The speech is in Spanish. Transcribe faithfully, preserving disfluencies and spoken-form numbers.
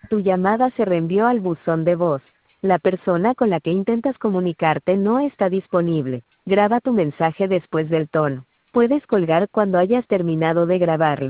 Tu llamada se reenvió al buzón de voz. La persona con la que intentas comunicarte no está disponible. Graba tu mensaje después del tono. Puedes colgar cuando hayas terminado de grabarlo.